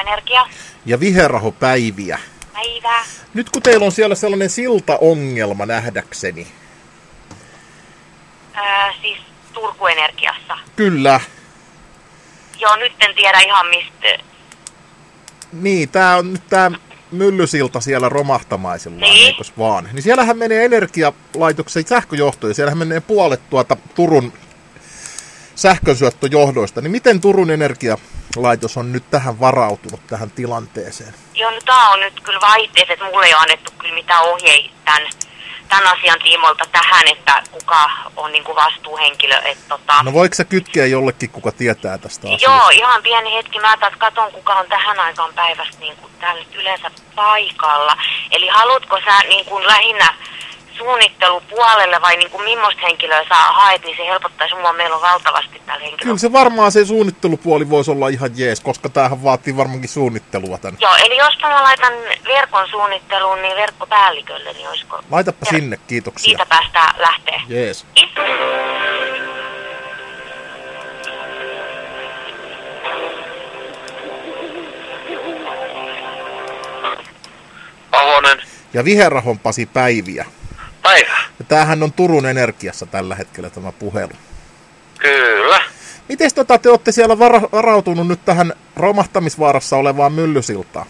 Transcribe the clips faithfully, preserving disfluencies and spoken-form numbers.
Turuenergia. Ja Viheraho Päiviä. Päivää. Nyt kun teillä on siellä sellainen siltaongelma nähdäkseni. Öö, siis Turku-energiassa. Kyllä. Joo, nyt en tiedä ihan mistä. Niin, tää on nyt tää myllysilta siellä romahtamaisillaan, niin. eikös vaan. Niin siellähän menee energialaitoksen sähköjohtoja, siellähän menee puolet tuota Turun sähkönsyöttöjohdoista. Niin miten Turun energialaitos on nyt tähän varautunut, tähän tilanteeseen? Joo, no tää on nyt kyllä vaihteet, että mulle ei ole annettu kyllä mitään ohjeita tämän, tämän asian tiimoilta tähän, että kuka on niin kuin vastuuhenkilö. Että tota... No voiko sä kytkeä jollekin, kuka tietää tästä asiasta? Joo, ihan pieni hetki. Mä taas katon, kuka on tähän aikaan päivästä niin kuin täällä yleensä paikalla. Eli haluatko sä niin kuin lähinnä suunnittelupuolelle vai niin kuin millaista henkilöä sä haet, niin se helpottaisi mua. Meillä on valtavasti tällä henkilöllä. Kyllä se varmaan se suunnittelupuoli voisi olla ihan jees, koska tämähän vaatii varmaankin suunnittelua tänne. Joo, eli jos mä laitan verkon suunnitteluun, niin verkkopäällikölle, niin olisiko... Laitapa Ver... sinne, kiitoksia. Siitä päästään lähtee. Jees. Ahonen. Ja Viherahon Pasi Päiviä. Päivä. Ja tämähän on Turun Energiassa tällä hetkellä tämä puhelu. Kyllä. Miten tota te olette siellä vara- varautunut nyt tähän romahtamisvaarassa olevaan myllysiltaan?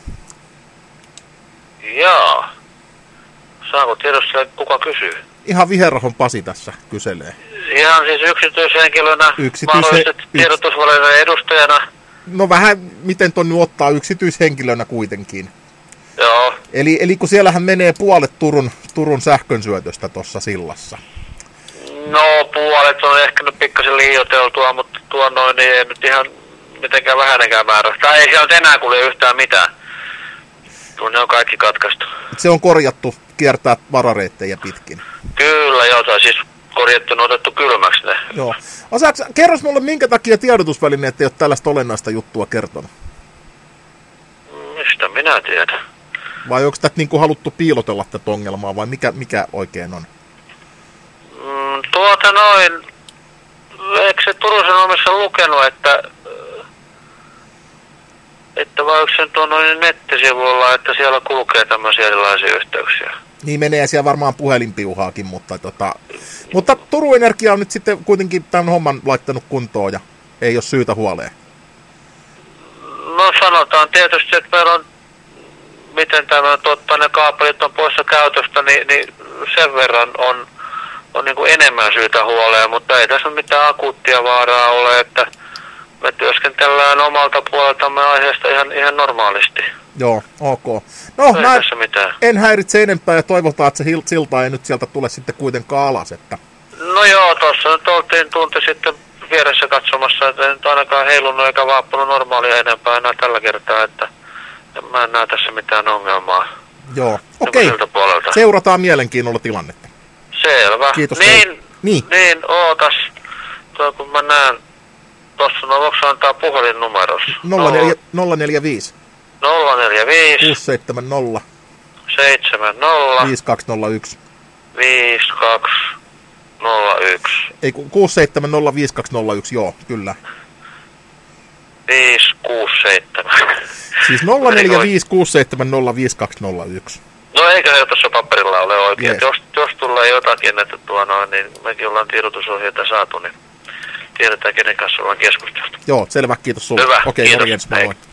Jaa. Saako tiedossa, kuka kysyy? Ihan Viherahon Pasi tässä kyselee. Ihan siis yksityishenkilönä, Yksityishe- mahdollisesti yks... tiedotusvälineen edustajana. No vähän, miten ton nyt ottaa yksityishenkilönä kuitenkin. Joo. Eli, eli kun siellähän menee puolet Turun, Turun sähkönsyötöstä tuossa sillassa. No puolet on ehkä nyt pikkasen liioiteltua, mutta tuo noin niin ei nyt ihan mitenkään vähänenkään määrä. Tai ei sieltä enää kulje yhtään mitään. Tuo ne on kaikki katkaistu. Se on korjattu kiertää varareittejä pitkin. Kyllä joo, tai siis korjattu on otettu kylmäksi ne. Joo. Osaatko, kerros mulle, minkä takia tiedotusvälineet ei ole tällaista olennaista juttua kertonut? Mistä minä tiedän? Vai onko tätä niin kuin haluttu piilotella tätä ongelmaa, vai mikä, mikä oikein on? Mm, tuota noin, eikö se Turun Sanomissa lukenut, että, että vai onko se tuo noin nettisivuilla, että siellä kulkee tämmöisiä erilaisia yhteyksiä? Niin menee siellä varmaan puhelinpiuhaakin, mutta, tota, mutta Turun Energia on nyt sitten kuitenkin tämän homman laittanut kuntoon ja ei ole syytä huoleen. No sanotaan tietysti, että meillä on, miten tämä totta, ne kaapelit on poissa käytöstä, niin, niin sen verran on, on niin kuin enemmän syytä huoleen, mutta ei tässä mitään akuuttia vaaraa ole, että me työskentellään omalta puoleltamme aiheesta ihan, ihan normaalisti. Joo, ok. No, ei mä tässä mitään. En häiritse enempää ja toivotaan, että se silta ei nyt sieltä tule sitten kuitenkaan alas. Että... No joo, tuossa nyt oltiin tunti sitten vieressä katsomassa, että ei nyt ainakaan heilunut eikä vaappunut normaalia enempää enää tällä kertaa, että mä en näe tässä mitään ongelmaa. Joo, okei. Okay. Seurataan mielenkiinnolla tilannetta. Selvä. Kiitos. Niin, niin. niin, ootas. Tuo kun mä näen, tuossa no voiko antaa puhelinnumerossa? nolla neljä viisi nolla neljä viisi kuusi seitsemän nolla seitsemän nolla viisi kaksi nolla yksi viisi kaksi nolla yksi. Ei, kuusi seitsemän nolla viisi kaksi nolla yksi, joo, kyllä. viisi kuusi seitsemän. Siis nolla neljä viisi kuusi seitsemän nolla viisi kaksi nolla yksi. No eikä se tuossa paperilla ole oikein. Yes. Jos, jos tulee jotakin, että tuo noin, niin mekin ollaan tiedotusohjeita saatu, niin tiedetään kenen kanssa ollaan keskusteltu. Joo, selvä, kiitos sulle. Hyvä, okei, kiitos. morjens, moi.